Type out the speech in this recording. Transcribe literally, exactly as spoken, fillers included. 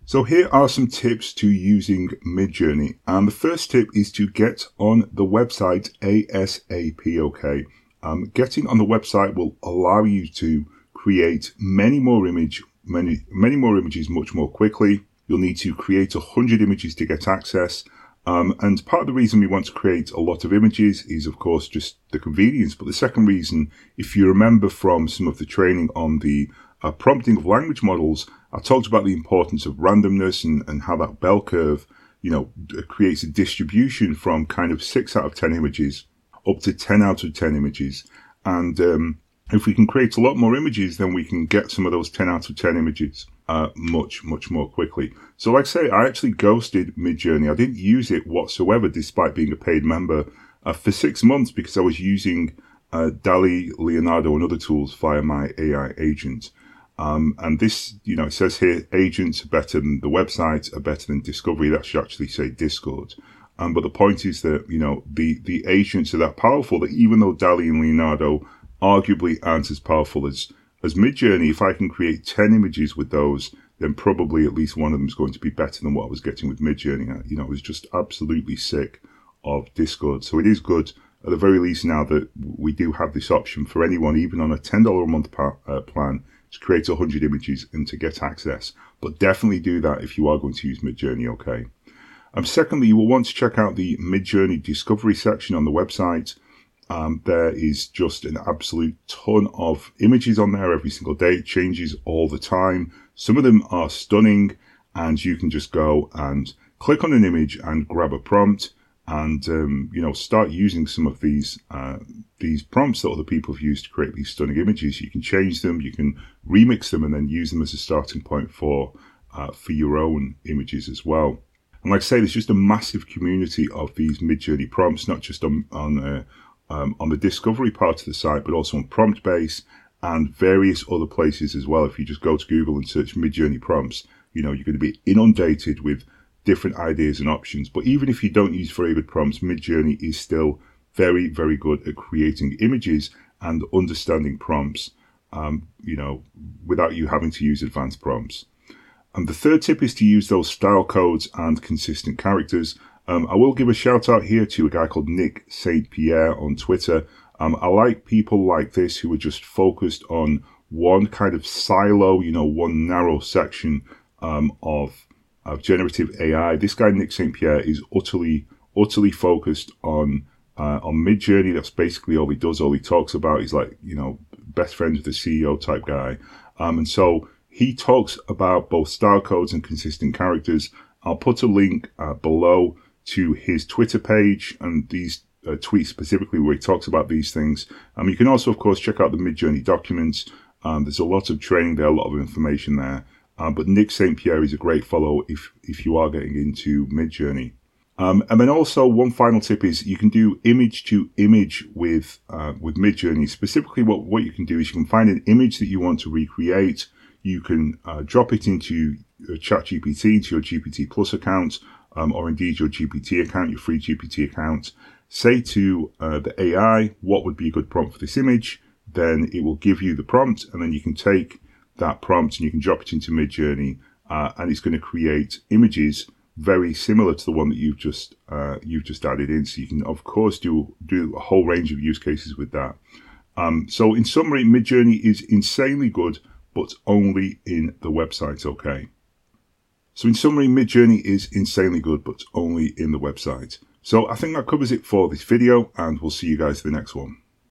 So here are some tips to using Midjourney, and the first tip is to get on the website ASAP, okay? Um, getting on the website will allow you to create many more image, many, many more images much more quickly. You'll need to create one hundred images to get access. Um, and part of the reason we want to create a lot of images is, of course, just the convenience. But the second reason, if you remember from some of the training on the uh, prompting of language models, I talked about the importance of randomness and, and how that bell curve, you know, creates a distribution from kind of six out of ten images up to ten out of ten images. And um, if we can create a lot more images, then we can get some of those ten out of ten images uh, much, much more quickly. So like I say, I actually ghosted Midjourney. I didn't use it whatsoever, despite being a paid member uh, for six months because I was using uh, DALL-E, Leonardo, and other tools via my A I agent. Um, and this, you know, it says here, agents are better than the website, are better than Discovery. That should actually say Discord. Um, but the point is that, you know, the, the agents are that powerful that even though DALL-E and Leonardo arguably aren't as powerful as, as Midjourney, if I can create ten images with those, then probably at least one of them is going to be better than what I was getting with Midjourney. I, you know, I was just absolutely sick of Discord. So it is good, at the very least now, that we do have this option for anyone, even on a ten dollars a month pa- uh, plan, to create one hundred images and to get access. But definitely do that if you are going to use Midjourney, okay? Um, secondly, you will want to check out the Midjourney Discovery section on the website. Um, there is just an absolute ton of images on there every single day. It changes all the time. Some of them are stunning, and you can just go and click on an image and grab a prompt and, um, you know, start using some of these uh, these prompts that other people have used to create these stunning images. You can change them, you can remix them, and then use them as a starting point for uh, for your own images as well. And like I say, there's just a massive community of these Midjourney prompts, not just on on uh, um, on the discovery part of the site, but also on PromptBase and various other places as well. If you just go to Google and search Midjourney prompts, you know, you're going to be inundated with different ideas and options. But even if you don't use very good prompts, Midjourney is still very, very good at creating images and understanding prompts, um, you know, without you having to use advanced prompts. And the third tip is to use those style codes and consistent characters. Um, I will give a shout out here to a guy called Nick Saint Pierre on Twitter. Um, I like people like this who are just focused on one kind of silo, you know, one narrow section um, of of generative A I. This guy, Nick Saint Pierre, is utterly, utterly focused on uh, on Midjourney. That's basically all he does, all he talks about. He's like, you know, best friends with the C E O type guy. Um, and so he talks about both style codes and consistent characters. I'll put a link uh, below to his Twitter page and these uh, tweets specifically where he talks about these things. Um, you can also, of course, check out the Midjourney documents. Um, there's a lot of training there, a lot of information there. Um, but Nick Saint Pierre is a great follow if if you are getting into Midjourney. Um, and then also one final tip is you can do image to image with uh, with Midjourney. Specifically, what what you can do is you can find an image that you want to recreate. You can uh, drop it into ChatGPT, into your G P T Plus account, um, or indeed your G P T account, your free G P T account. Say to uh, the A I, what would be a good prompt for this image? Then it will give you the prompt, and then you can take that prompt and you can drop it into Midjourney, uh, and it's going to create images very similar to the one that you've just uh, you've just added in. So you can, of course, do do a whole range of use cases with that. Um, so in summary, Midjourney is insanely good, but only in the website. Okay. So in summary, Midjourney is insanely good, but only in the website. So I think that covers it for this video, and we'll see you guys in the next one.